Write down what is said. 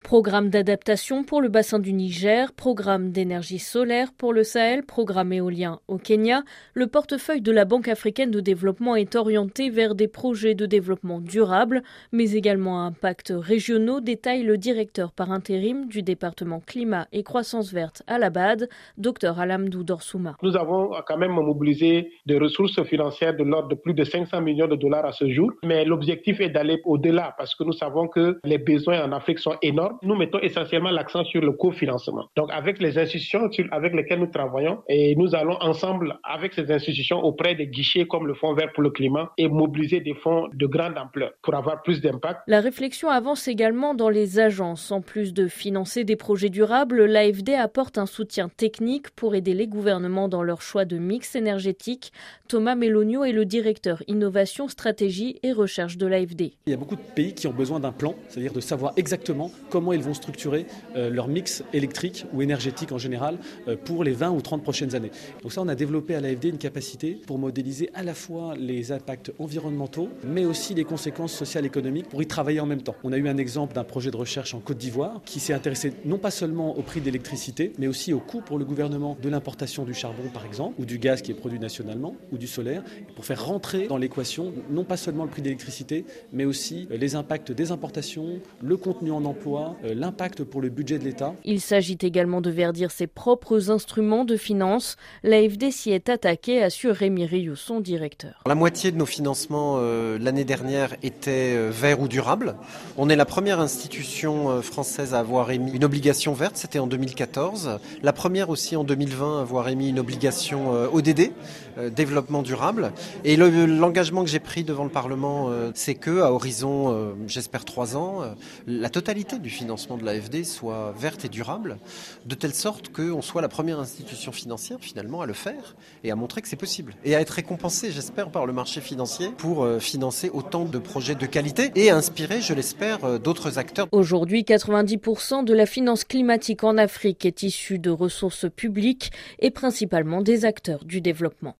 Programme d'adaptation pour le bassin du Niger, programme d'énergie solaire pour le Sahel, programme éolien au Kenya. Le portefeuille de la Banque africaine de développement est orienté vers des projets de développement durable, mais également à impact régionaux, détaille le directeur par intérim du département climat et croissance verte à la BAD, Dr Alamdou Dorsouma. Nous avons quand même mobilisé des ressources financières de l'ordre de plus de 500 millions de dollars à ce jour, mais l'objectif est d'aller au-delà parce que nous savons que les besoins en Afrique sont énormes. Nous mettons essentiellement l'accent sur le cofinancement. Donc avec les institutions avec lesquelles nous travaillons, et nous allons ensemble avec ces institutions auprès des guichets comme le Fonds vert pour le climat et mobiliser des fonds de grande ampleur pour avoir plus d'impact. La réflexion avance également dans les agences. En plus de financer des projets durables, l'AFD apporte un soutien technique pour aider les gouvernements dans leur choix de mix énergétique. Thomas Melogno est le directeur innovation, stratégie et recherche de l'AFD. Il y a beaucoup de pays qui ont besoin d'un plan, c'est-à-dire de savoir exactement comment ils vont structurer leur mix électrique ou énergétique en général pour les 20 ou 30 prochaines années. Donc ça, on a développé à l'AFD une capacité pour modéliser à la fois les impacts environnementaux, mais aussi les conséquences sociales et économiques pour y travailler en même temps. On a eu un exemple d'un projet de recherche en Côte d'Ivoire qui s'est intéressé non pas seulement au prix de l'électricité, mais aussi au coût pour le gouvernement de l'importation du charbon par exemple, ou du gaz qui est produit nationalement, ou du solaire, pour faire rentrer dans l'équation non pas seulement le prix de l'électricité, mais aussi les impacts des importations, le contenu en emploi, l'impact pour le budget de l'État. Il s'agit également de verdir ses propres instruments de finance. L'AFD s'y est attaquée, assure Rémi Rioux, son directeur. La moitié de nos financements l'année dernière étaient verts ou durables. On est la première institution française à avoir émis une obligation verte, c'était en 2014. La première aussi en 2020 à avoir émis une obligation ODD, développement durable. Et l'engagement que j'ai pris devant le Parlement, c'est que à horizon, j'espère 3 ans, la totalité du financement de l'AFD soit verte et durable, de telle sorte qu'on soit la première institution financière finalement à le faire et à montrer que c'est possible. Et à être récompensé, j'espère, par le marché financier pour financer autant de projets de qualité et inspirer, je l'espère, d'autres acteurs. Aujourd'hui, 90% de la finance climatique en Afrique est issue de ressources publiques et principalement des acteurs du développement.